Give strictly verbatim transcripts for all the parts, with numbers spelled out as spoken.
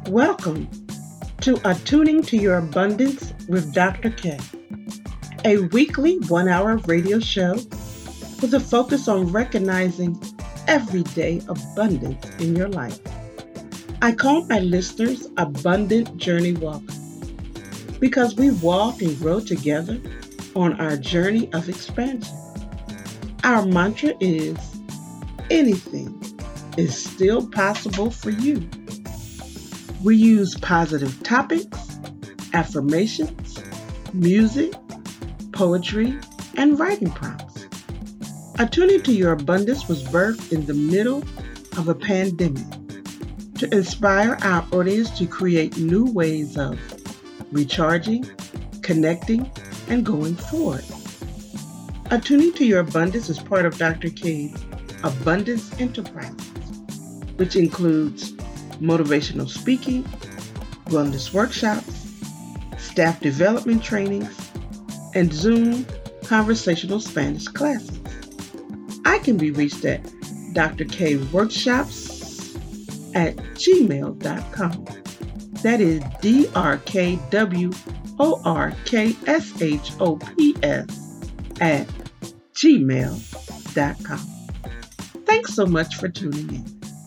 Welcome to Attuning to Your Abundance with Doctor K, a weekly one-hour radio show with a focus on recognizing everyday abundance in your life. I call my listeners Abundant Journey Walkers because we walk and grow together on our journey of expansion. Our mantra is, anything is still possible for you. We use positive topics, affirmations, music, poetry, and writing prompts. Attuning to Your Abundance was birthed in the middle of a pandemic to inspire our audience to create new ways of recharging, connecting, and going forward. Attuning to Your Abundance is part of Doctor K's Abundance Enterprises, which includes motivational speaking, wellness workshops, staff development trainings, and Zoom conversational Spanish classes. I can be reached at drkworkshops at gmail dot com. That is D R K W O R K S H O P S at gmail dot com. Thanks so much for tuning in.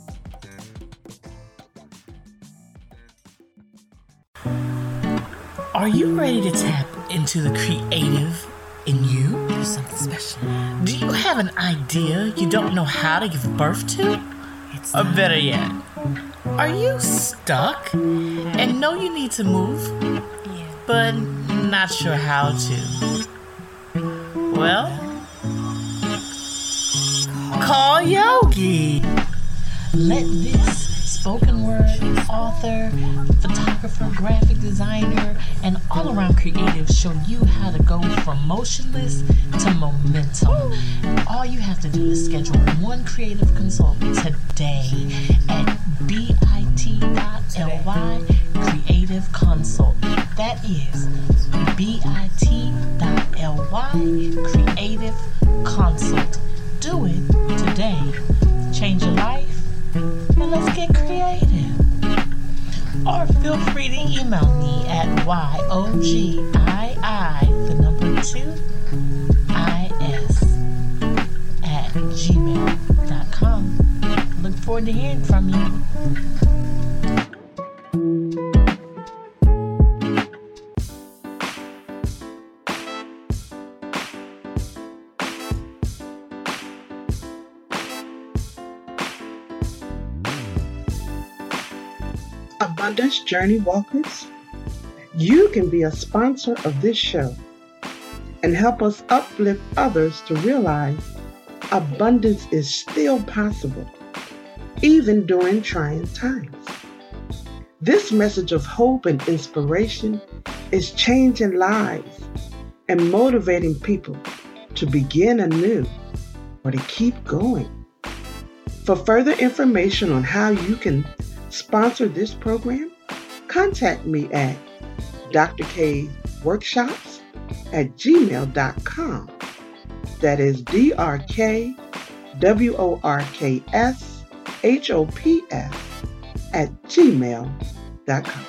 Are you ready to tap into the creative in you? Do something special. Do you have an idea you don't know how to give birth to? It's or better yet, are you stuck and know you need to move, but not sure how to? Well, call Yogi. Let this spoken word author, photographer, graphic designer, and all-around creative show you how to go from motionless to momentum. All you have to do is schedule one creative consult today at bit.ly creative consult. That is bit.ly creative consult. Do it today. Change your life. And let's get creative. Or feel free to email me at yogii, the number two, is at gmail dot com. Look forward to hearing from you. Abundance Journey Walkers, you can be a sponsor of this show and help us uplift others to realize abundance is still possible, even during trying times. This message of hope and inspiration is changing lives and motivating people to begin anew or to keep going. For further information on how you can sponsor this program, contact me at drkworkshops at gmail dot com. That is D R K W O R K S H O P S at gmail dot com.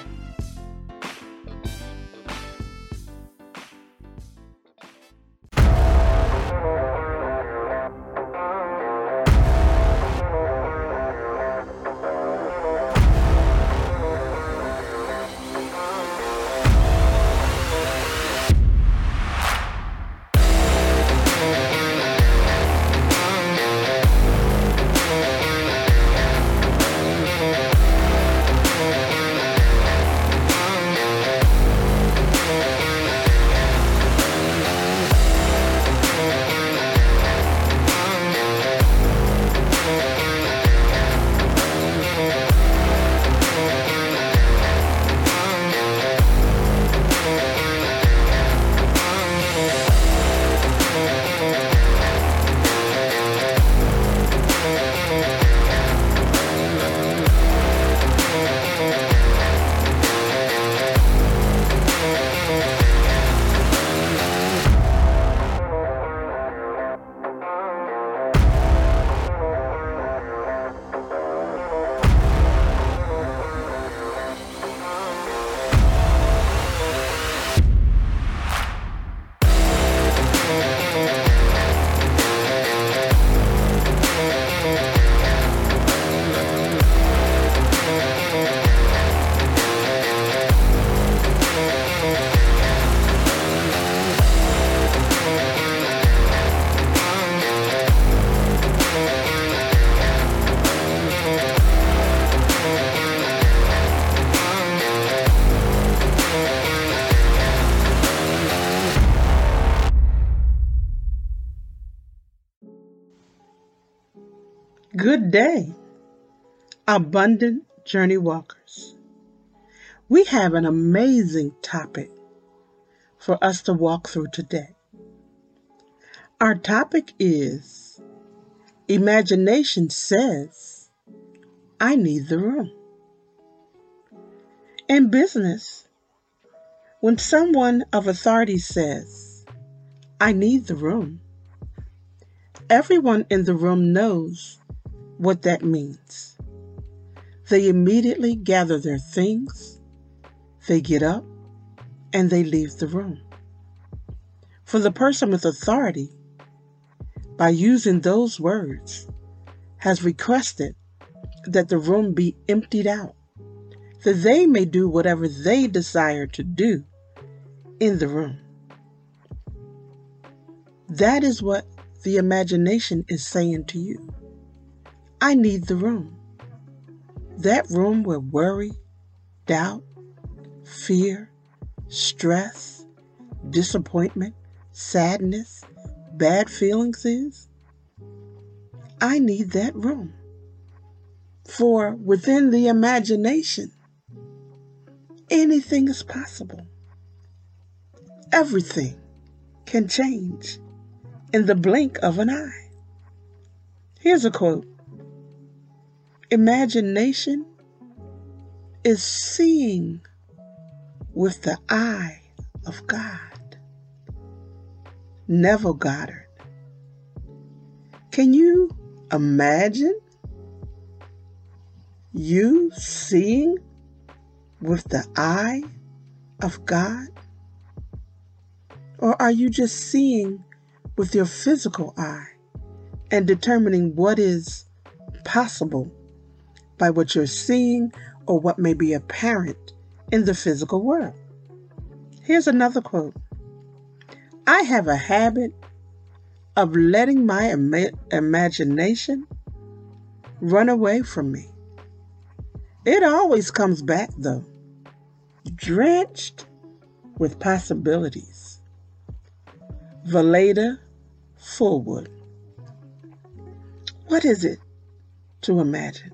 Today, Abundant Journey Walkers, we have an amazing topic for us to walk through today. Our topic is Imagination Says, I Need the Room. In business, when someone of authority says, I need the room, everyone in the room knows what that means. They immediately gather their things, they get up, and they leave the room. For the person with authority, by using those words, has requested that the room be emptied out, that they may do whatever they desire to do in the room. That is what the imagination is saying to you. I need the room. That room where worry, doubt, fear, stress, disappointment, sadness, bad feelings is. I need that room. For within the imagination, anything is possible. Everything can change in the blink of an eye. Here's a quote. Imagination is seeing with the eye of God. Neville Goddard. Can you imagine you seeing with the eye of God? Or are you just seeing with your physical eye and determining what is possible by what you're seeing or what may be apparent in the physical world? Here's another quote. I have a habit of letting my ima- imagination run away from me. It always comes back, though, drenched with possibilities. Valeda Fullwood. What is it to imagine?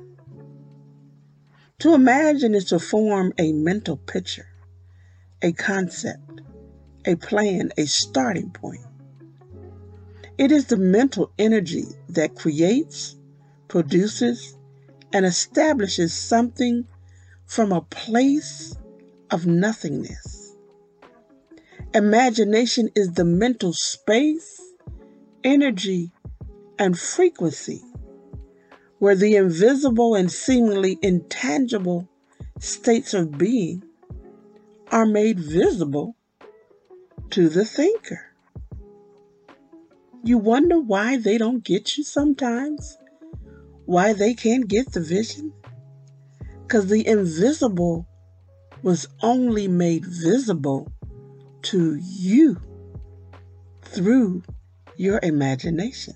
To imagine is to form a mental picture, a concept, a plan, a starting point. It is the mental energy that creates, produces, and establishes something from a place of nothingness. Imagination is the mental space, energy, and frequency where the invisible and seemingly intangible states of being are made visible to the thinker. You wonder why they don't get you sometimes? Why they can't get the vision? Because the invisible was only made visible to you through your imagination.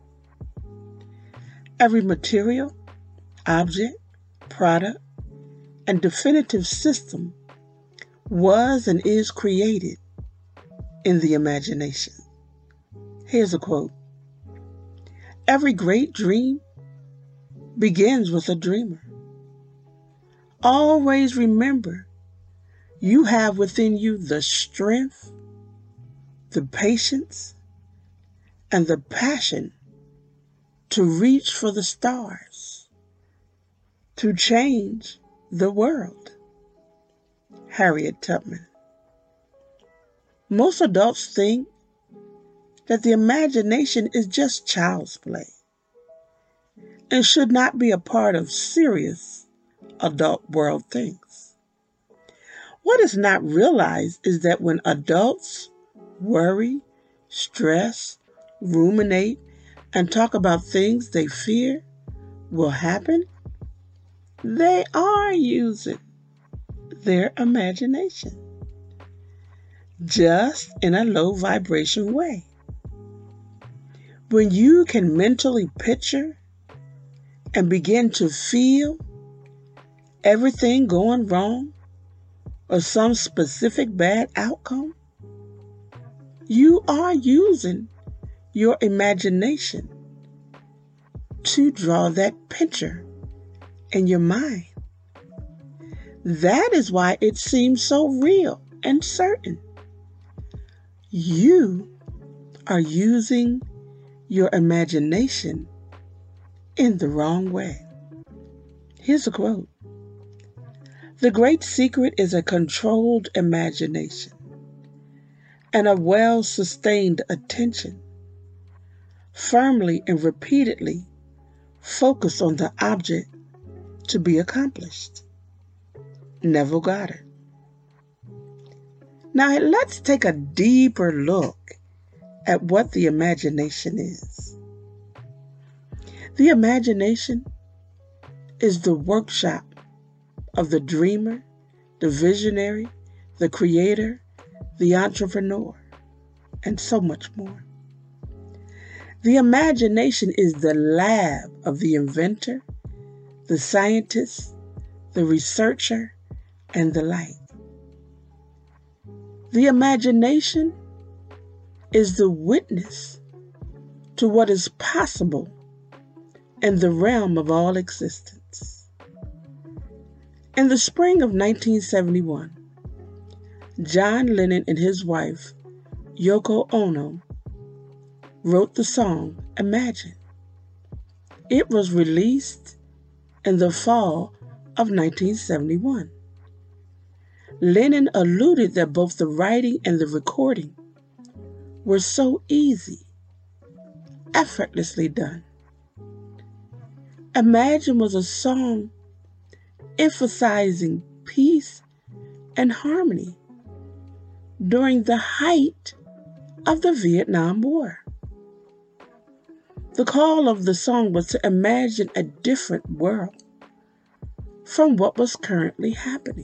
Every material, object, product, and definitive system was and is created in the imagination. Here's a quote. Every great dream begins with a dreamer. Always remember, you have within you the strength, the patience, and the passion to reach for the stars, to change the world. Harriet Tubman. Most adults think that the imagination is just child's play and should not be a part of serious adult world things. What is not realized is that when adults worry, stress, ruminate, and talk about things they fear will happen, they are using their imagination, just in a low vibration way. When you can mentally picture and begin to feel everything going wrong or some specific bad outcome, you are using your imagination to draw that picture in your mind. That is why it seems so real and certain. You are using your imagination in the wrong way. Here's a quote. The great secret is a controlled imagination and a well-sustained attention, firmly and repeatedly focused on the object to be accomplished. Neville Goddard. Now let's take a deeper look at what the imagination is. The imagination is the workshop of the dreamer, the visionary, the creator, the entrepreneur, and so much more. The imagination is the lab of the inventor, the scientist, the researcher, and the like. The imagination is the witness to what is possible in the realm of all existence. In the spring of nineteen seventy-one, John Lennon and his wife, Yoko Ono, wrote the song Imagine. It was released in the fall of nineteen seventy-one. Lennon alluded that both the writing and the recording were so easy, effortlessly done. Imagine was a song emphasizing peace and harmony during the height of the Vietnam War. The call of the song was to imagine a different world from what was currently happening.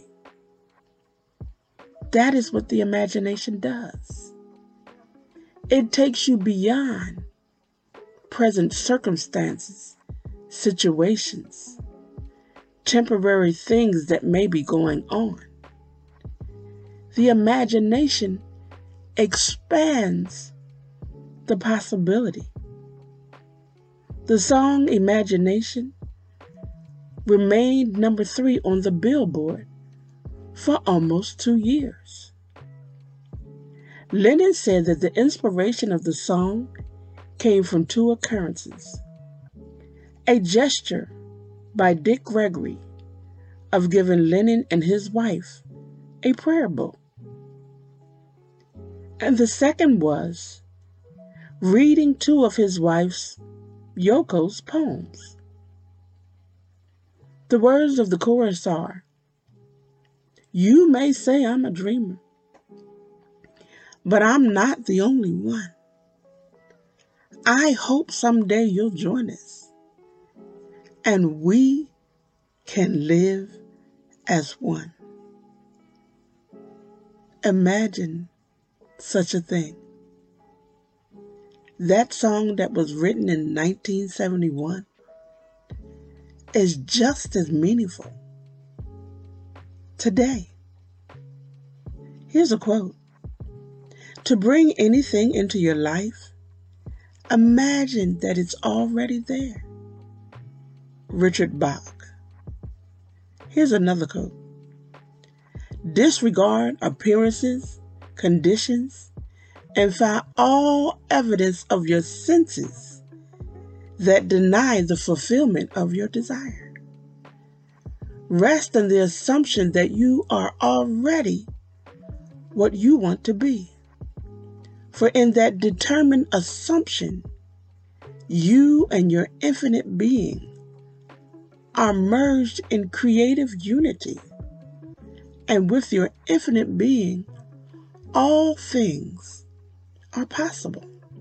That is what the imagination does. It takes you beyond present circumstances, situations, temporary things that may be going on. The imagination expands the possibility. The song Imagination remained number three on the Billboard for almost two years. Lennon said that the inspiration of the song came from two occurrences. A gesture by Dick Gregory of giving Lennon and his wife a prayer book. And the second was reading two of his wife's, Yoko's, poems. The words of the chorus are, "You may say I'm a dreamer, but I'm not the only one. I hope someday you'll join us, and we can live as one." Imagine such a thing. That song that was written in nineteen seventy-one is just as meaningful today. Here's a quote. To bring anything into your life, imagine that it's already there. Richard Bach. Here's another quote. Disregard appearances, conditions, and find all evidence of your senses that deny the fulfillment of your desire. Rest in the assumption that you are already what you want to be. For in that determined assumption, you and your infinite being are merged in creative unity. And with your infinite being, all things are possible.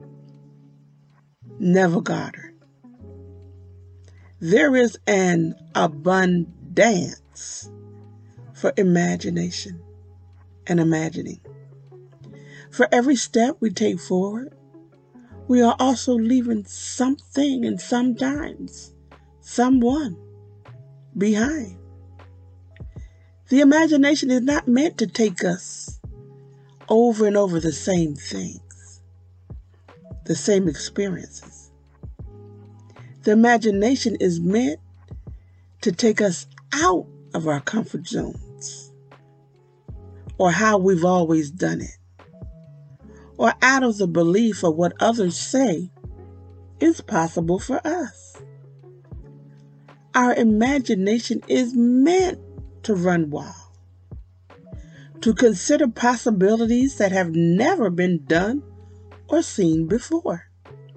Neville Goddard. There is an abundance for imagination and imagining. For every step we take forward, we are also leaving something and sometimes someone behind. The imagination is not meant to take us over and over the same things, the same experiences. The imagination is meant to take us out of our comfort zones, or how we've always done it, or out of the belief of what others say is possible for us. Our imagination is meant to run wild, to consider possibilities that have never been done or seen before,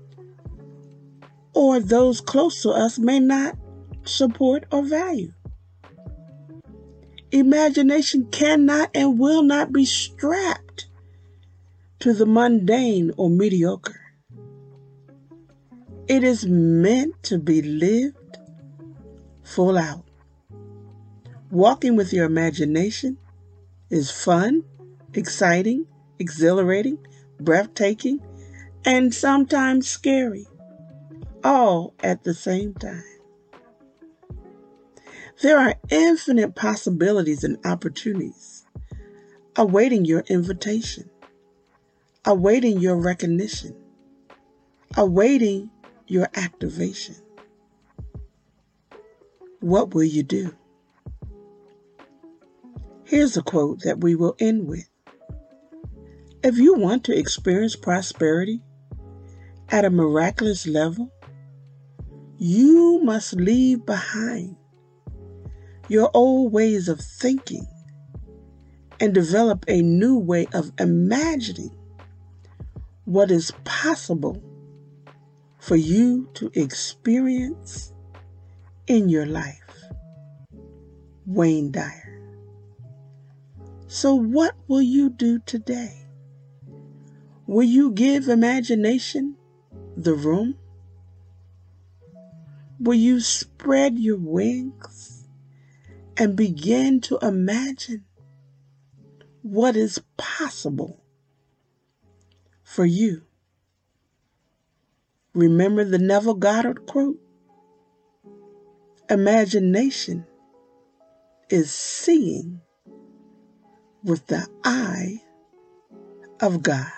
or those close to us may not support or value. Imagination cannot and will not be strapped to the mundane or mediocre. It is meant to be lived full out. Walking with your imagination is fun, exciting, exhilarating, breathtaking, and sometimes scary, all at the same time. There are infinite possibilities and opportunities awaiting your invitation, awaiting your recognition, awaiting your activation. What will you do? Here's a quote that we will end with. If you want to experience prosperity at a miraculous level, you must leave behind your old ways of thinking and develop a new way of imagining what is possible for you to experience in your life. Wayne Dyer. So what will you do today? Will you give imagination the room? Will you spread your wings and begin to imagine what is possible for you? Remember the Neville Goddard quote? Imagination is seeing with the eye of God.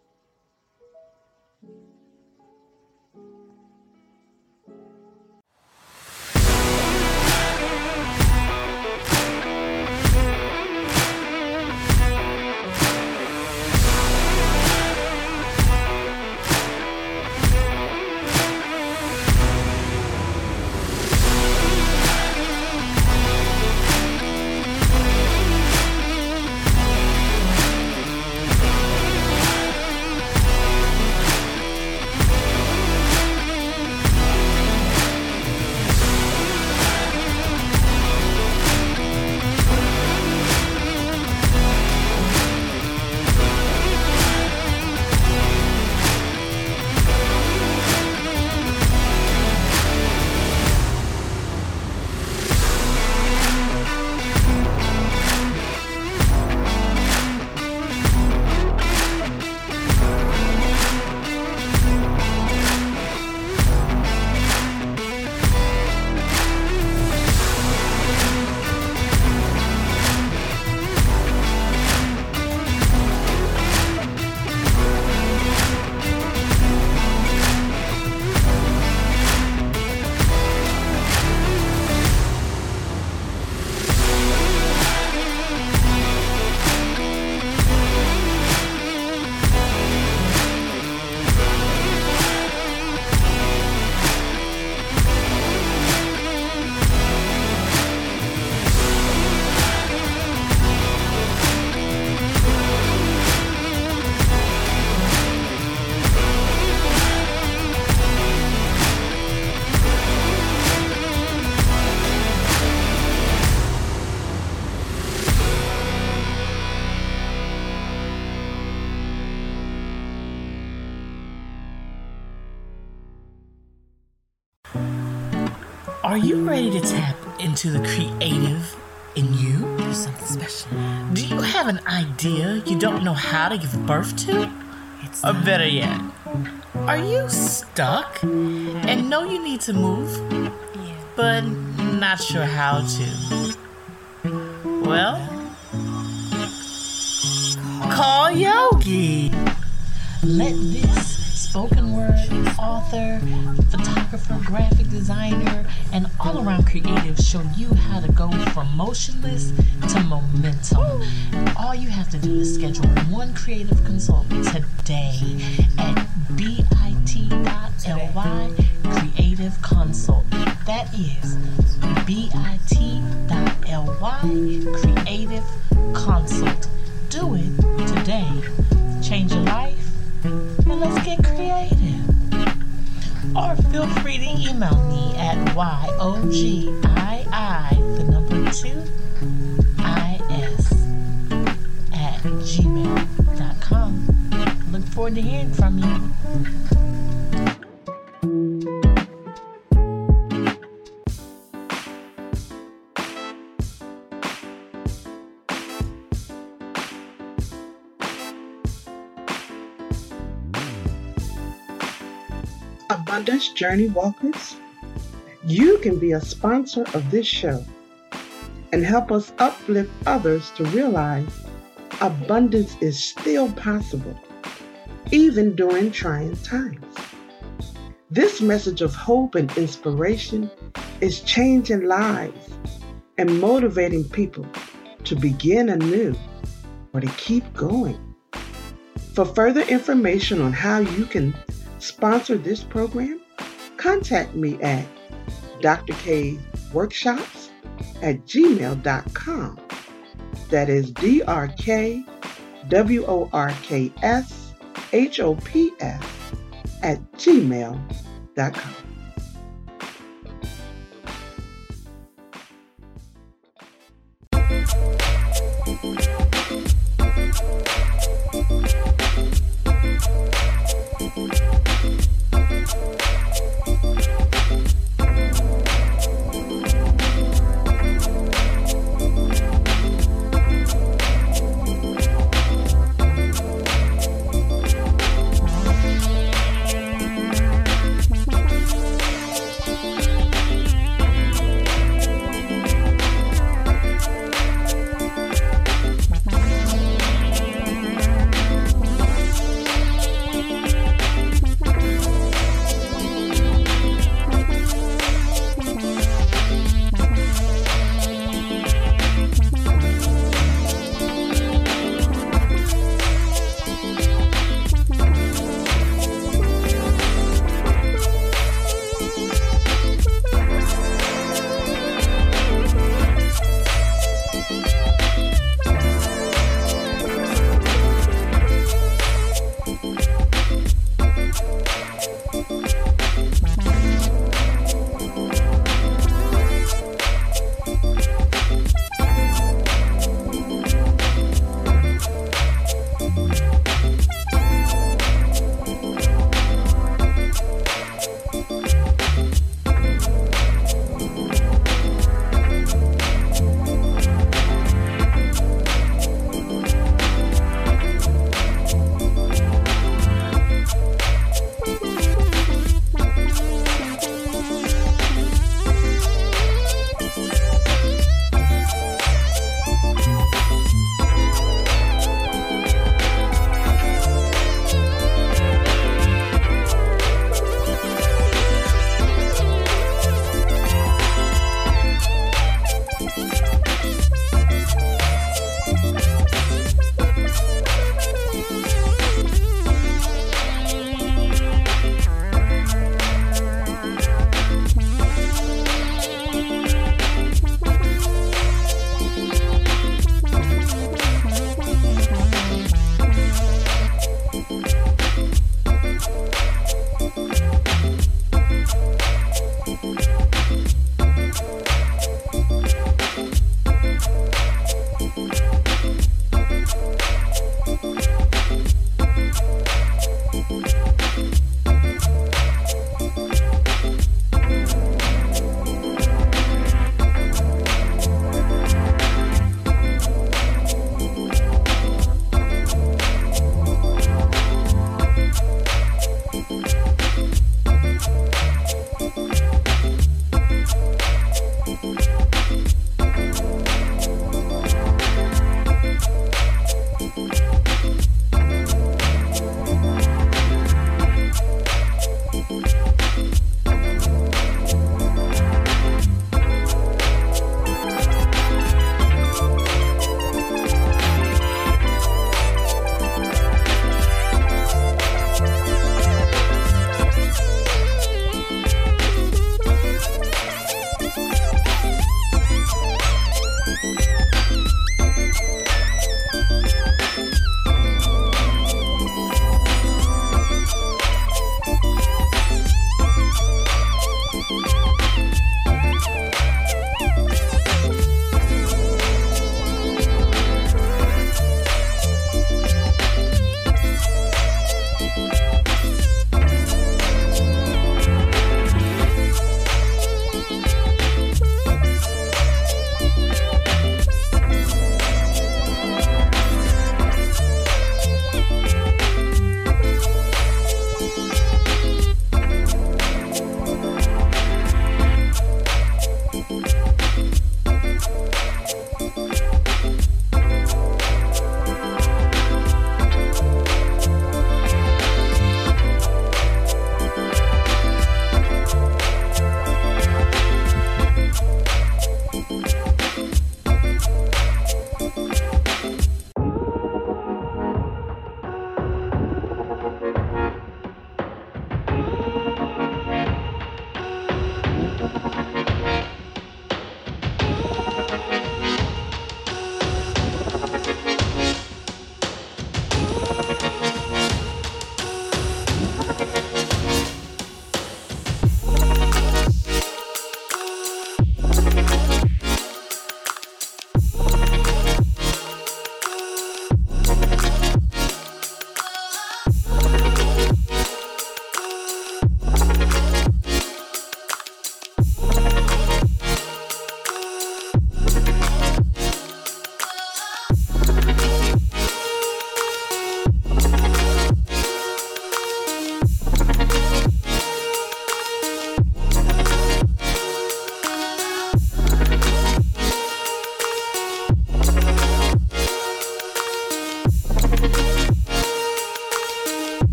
Are you ready to tap into the creative in you? Do something special. Do you have an idea you don't know how to give birth to? It's or better yet, are you stuck and know you need to move, but not sure how to? Well, call Yogi. Let this spoken word, author, photographer, graphic designer, and all-around creative show you how to go from motionless to momentum. All you have to do is schedule one creative consult today at bit.ly creative consult. That is bit.ly creative consult. Do it today. Change your life, and let's get creative. Or feel free to email me at yogii, the number two, is at gmail dot com. Look forward to hearing from you. Abundance Journey Walkers, you can be a sponsor of this show and help us uplift others to realize abundance is still possible, even during trying times. This message of hope and inspiration is changing lives and motivating people to begin anew or to keep going. For further information on how you can sponsor this program, contact me at drkworkshops at gmail dot com. That is D R K W O R K S H O P S at gmail dot com.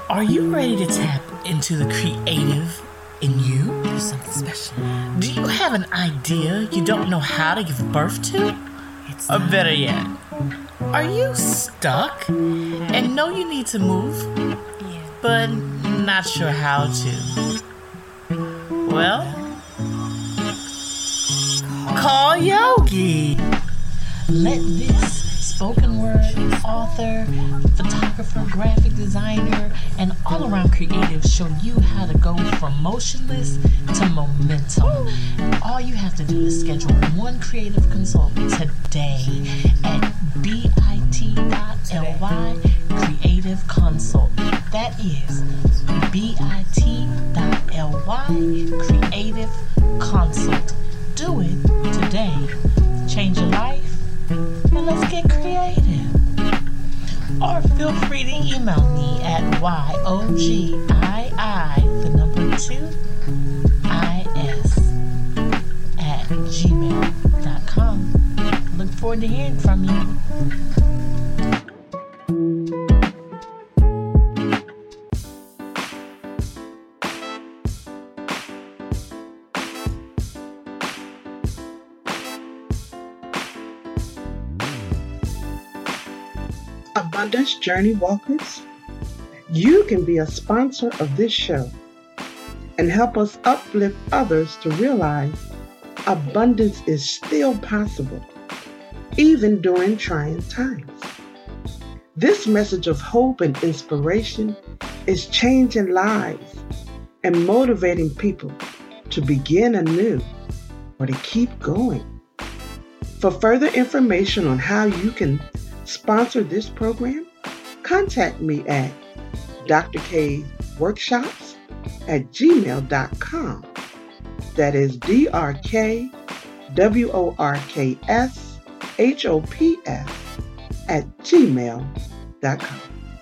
Are you ready to tap into the creative in you? Do something special. Do you have an idea you don't know how to give birth to? It's or better yet, are you stuck and know you need to move, but not sure how to? Well, call Yogi. Let this spoken word author, photographer, graphic designer, and all-around creative show you how to go from motionless to momentum. All you have to do is schedule one creative consult today at bit.ly creative consult. That is bit.ly creative consult. Do it today. Change your life. And let's get creative. Or feel free to email me at yogii, the number two, is at gmail dot com. Look forward to hearing from you. Abundance Journey Walkers, you can be a sponsor of this show and help us uplift others to realize abundance is still possible, even during trying times. This message of hope and inspiration is changing lives and motivating people to begin anew or to keep going. For further information on how you can sponsor this program, contact me at drkworkshops at gmail dot com. That is D R K W O R K S H O P S at gmail dot com.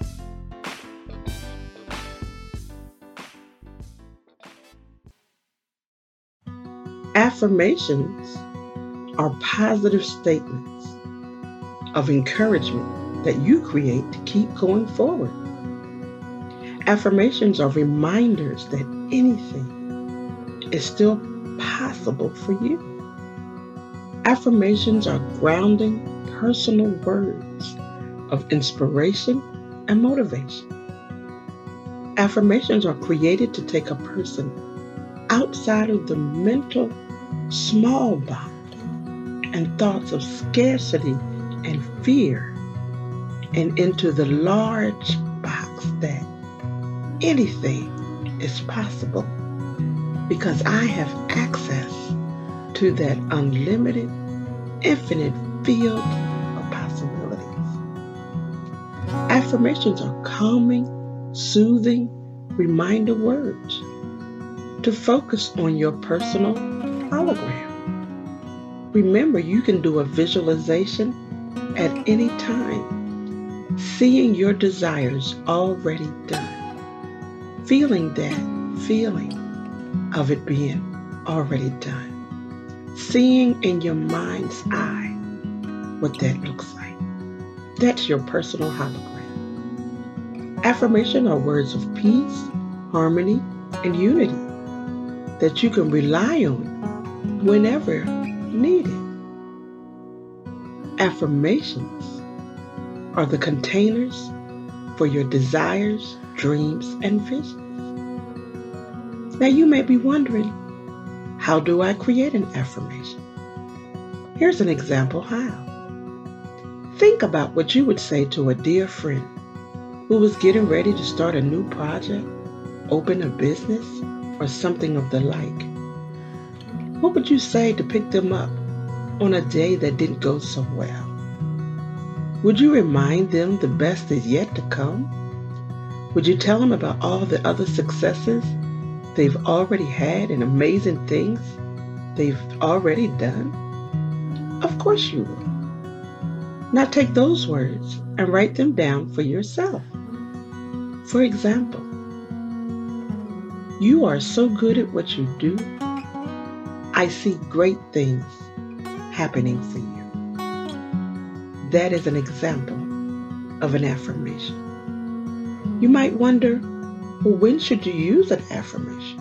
Affirmations are positive statements of encouragement that you create to keep going forward. Affirmations are reminders that anything is still possible for you. Affirmations are grounding personal words of inspiration and motivation. Affirmations are created to take a person outside of the mental small box and thoughts of scarcity and fear, and into the large box that anything is possible because I have access to that unlimited, infinite field of possibilities. Affirmations are calming, soothing reminder words to focus on your personal hologram. Remember, you can do a visualization at any time, seeing your desires already done, feeling that feeling of it being already done, seeing in your mind's eye what that looks like. That's your personal hologram. Affirmation are words of peace, harmony, and unity that you can rely on whenever needed. Affirmations are the containers for your desires, dreams, and visions. Now you may be wondering, how do I create an affirmation? Here's an example how. Think about what you would say to a dear friend who was getting ready to start a new project, open a business, or something of the like. What would you say to pick them up on a day that didn't go so well? Would you remind them the best is yet to come? Would you tell them about all the other successes they've already had and amazing things they've already done? Of course you would. Now take those words and write them down for yourself. For example, you are so good at what you do. I see great things happening for you. That is an example of an affirmation. You might wonder, Well, when should you use an affirmation?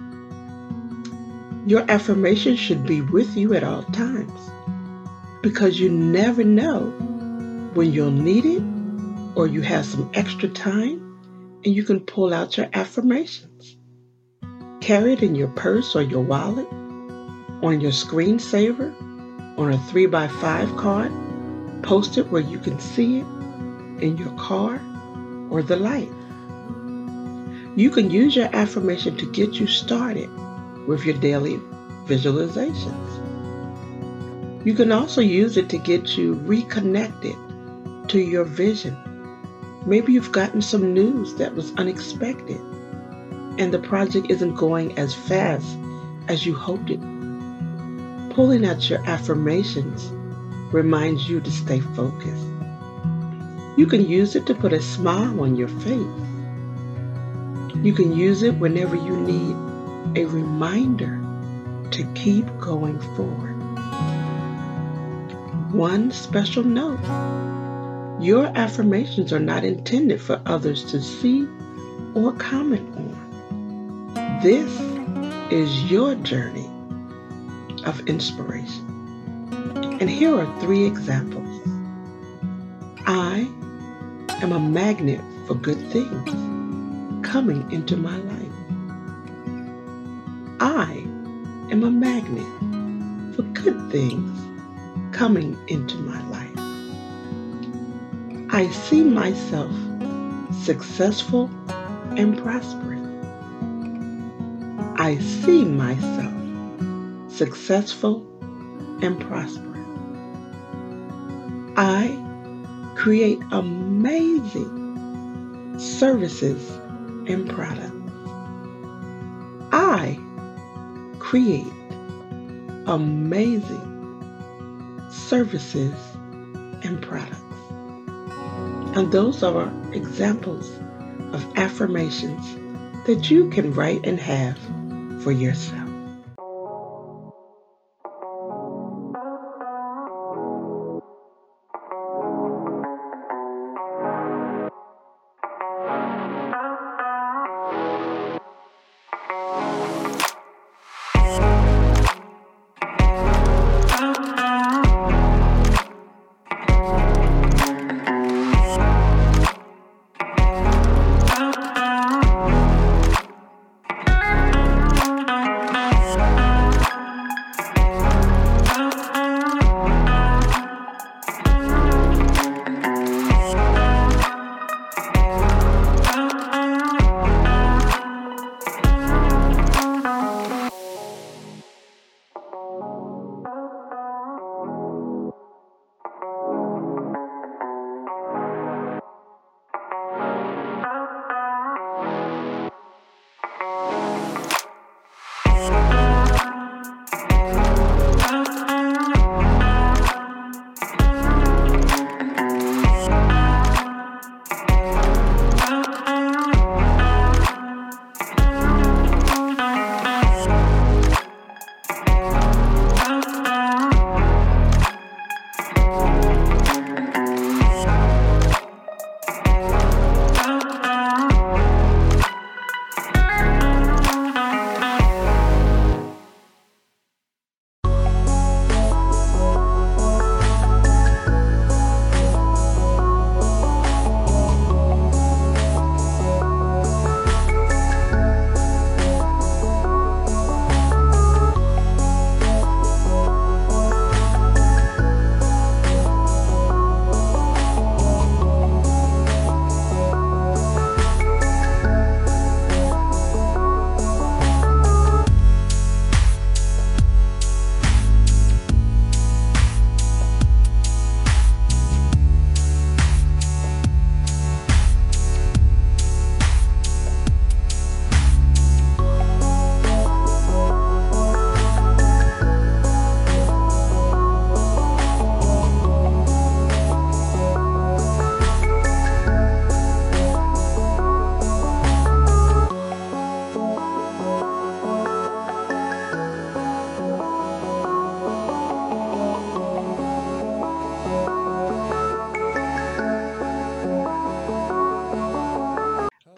Your affirmation should be with you at all times because you never know when you'll need it or you have some extra time and you can pull out your affirmations. Carry it in your purse or your wallet, on your screensaver, on a three by five card. Post it where you can see it in your car or the light. You can use your affirmation to get you started with your daily visualizations. You can also use it to get you reconnected to your vision. Maybe you've gotten some news that was unexpected and the project isn't going as fast as you hoped it. Pulling out your affirmations reminds you to stay focused. You can use it to put a smile on your face. You can use it whenever you need a reminder to keep going forward. One special note: your affirmations are not intended for others to see or comment on. This is your journey of inspiration. And here are three examples. I am a magnet for good things coming into my life. I am a magnet for good things coming into my life. I see myself successful and prosperous. I see myself successful and prosperous. I create amazing services and products. I create amazing services and products. And those are examples of affirmations that you can write and have for yourself.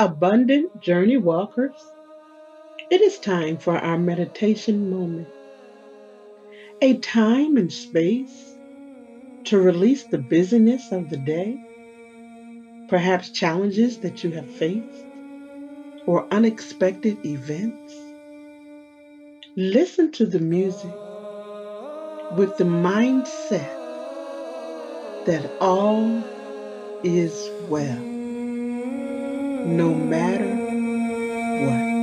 Abundant Journey Walkers, it is time for our meditation moment, a time and space to release the busyness of the day, perhaps challenges that you have faced, or unexpected events. Listen to the music with the mindset that all is well, no matter what.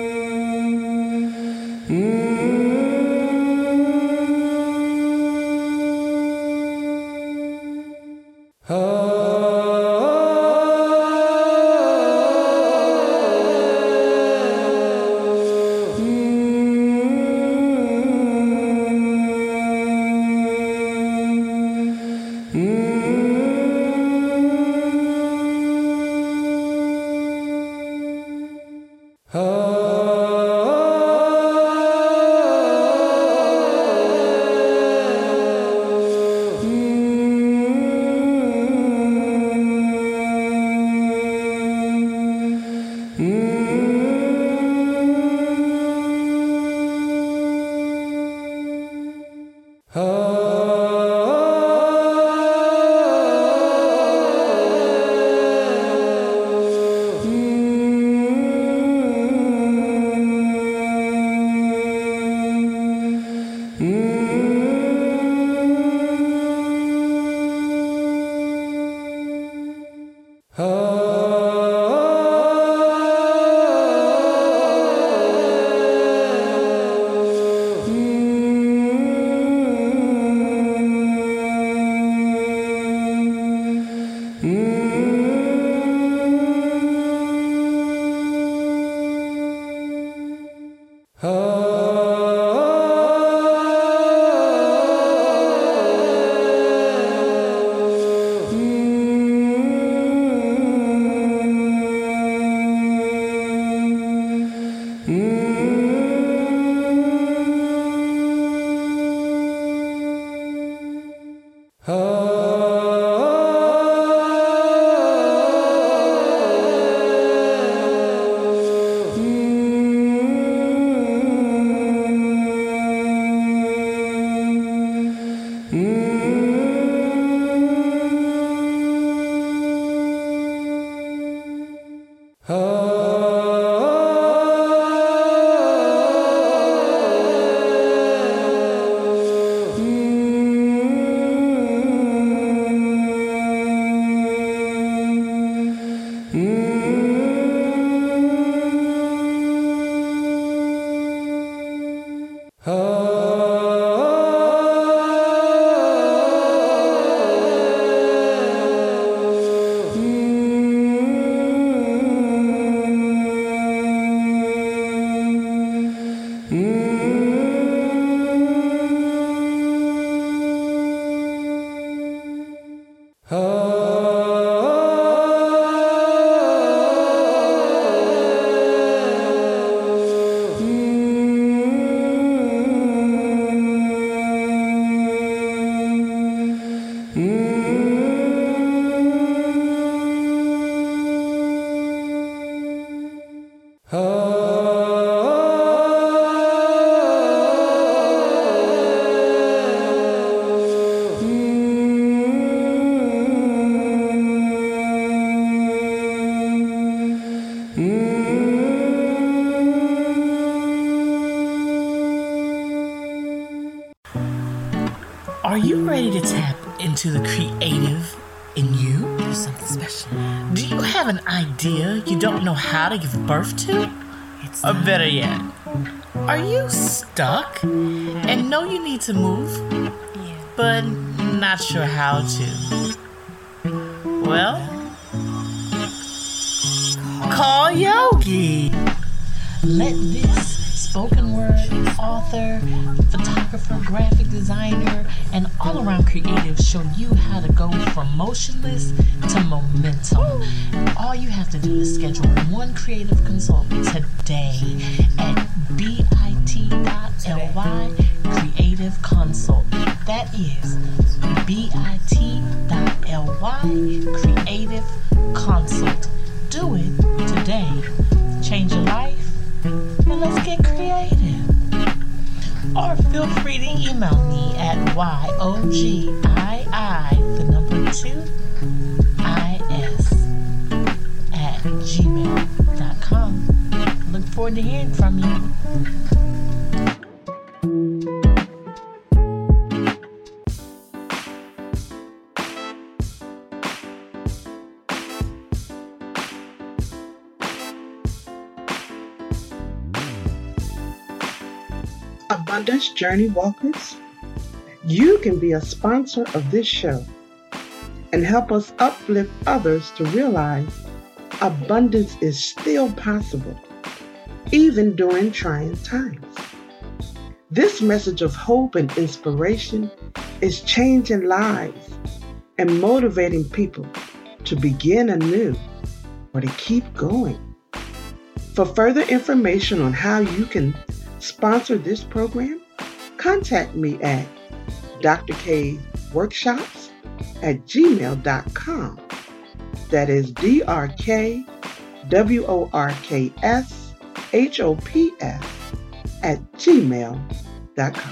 Are you ready to tap into the creative in you? Do something special. Do you have an idea you don't know how to give birth to? It's or better yet, are you stuck and know you need to move, but not sure how to? Well, call Yogi. Let this spoken word author, photographer, graphic designer, and all-around creative show you how to go from motionless to momentum. All you have to do is schedule one creative consult today at bit.ly creative consult. That is bit.ly creative consult. Do it today. Change your life, and let's get creative. Or feel free to email me at yogii, the number two, is at gmail dot com. Look forward to hearing from you. Abundance Journey Walkers, you can be a sponsor of this show and help us uplift others to realize abundance is still possible, even during trying times. This message of hope and inspiration is changing lives and motivating people to begin anew or to keep going. For further information on how you can sponsor this program, contact me at drkworkshops at gmail dot com. That is D R K W O R K S H O P S at gmail dot com.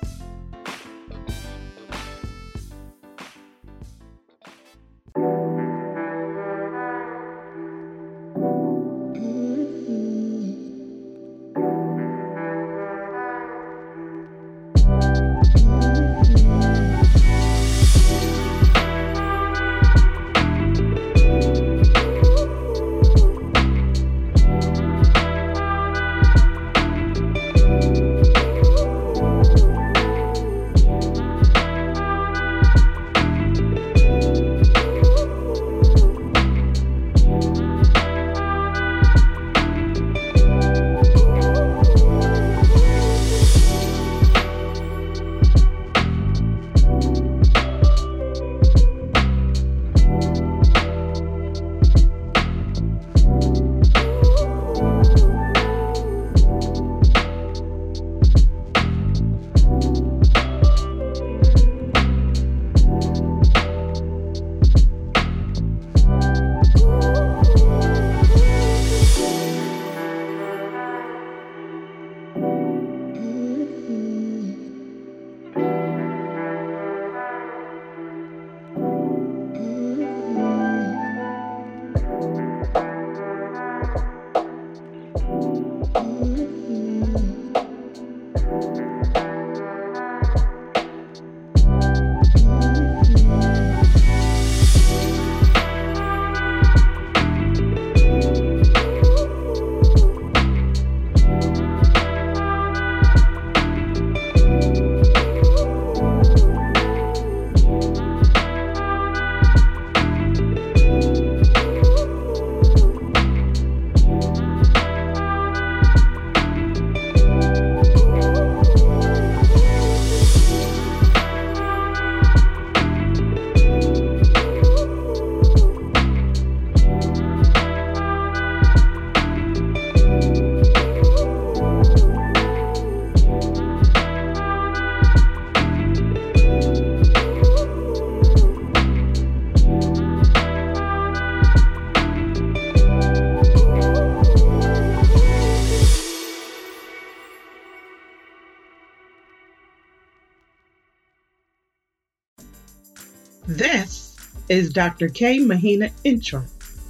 This is Doctor K. Mahina Intro,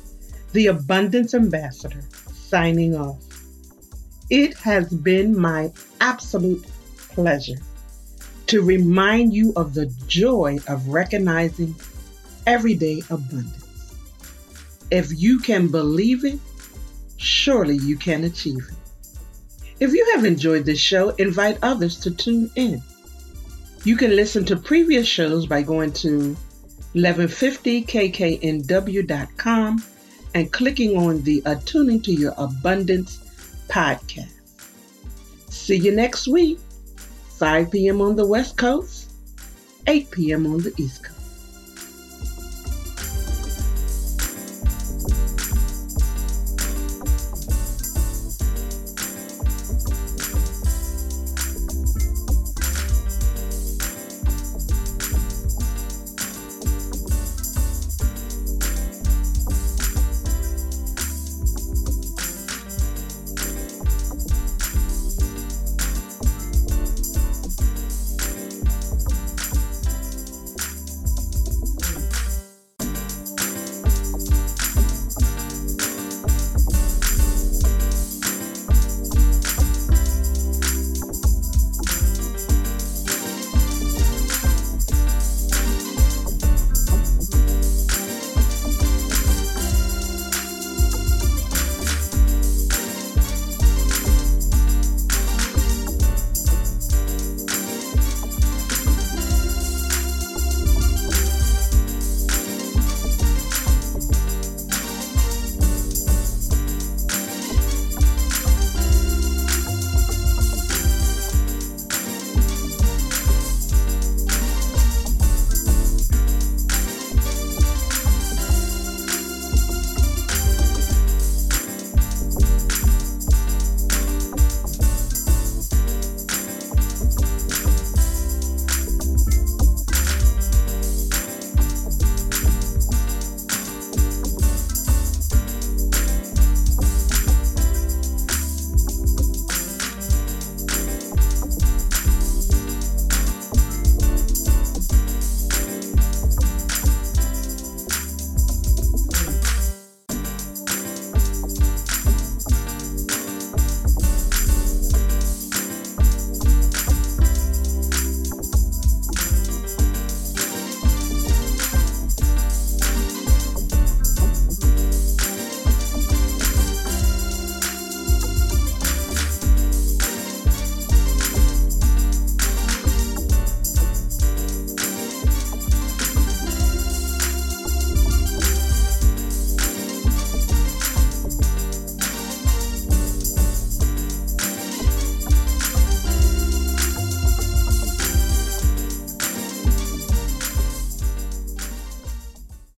the Abundance Ambassador, signing off. It has been my absolute pleasure to remind you of the joy of recognizing everyday abundance. If you can believe it, surely you can achieve it. If you have enjoyed this show, invite others to tune in. You can listen to previous shows by going to eleven fifty k k n w dot com and clicking on the Attuning to Your Abundance podcast. See you next week, five p.m. on the West Coast, eight p.m. on the East Coast.